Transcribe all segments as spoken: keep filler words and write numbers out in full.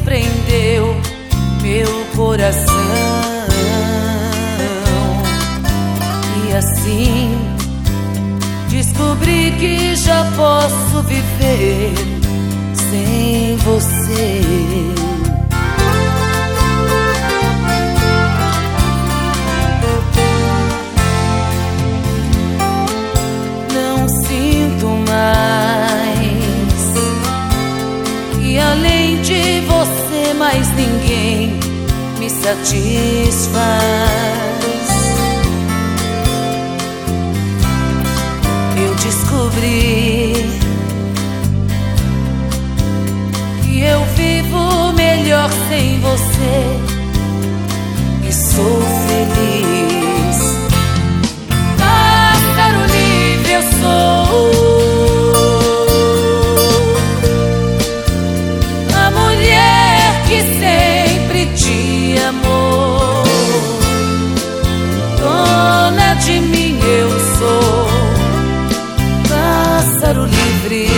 prendeu meu coração. E assim descobri que já posso viver sem você. Não sinto mais que além de você mais ninguém me satisfaz. Eu descobri que eu vivo melhor sem você e sou feliz. Pássaro livre eu sou, a mulher que sempre te amou. Dona de mim eu sou, pássaro livre.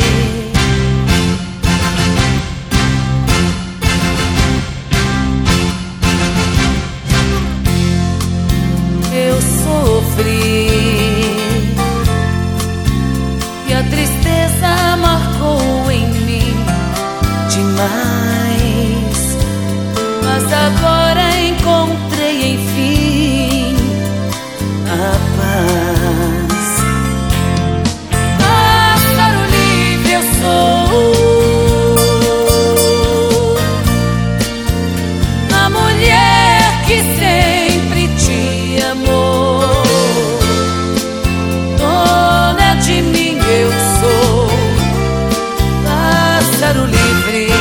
Eu sofri e a tristeza marcou em mim demais, mas agora encontrei enfim a paz. Pássaro livre eu sou, a mulher que sempre te amou. Dona de mim eu sou, pássaro livre.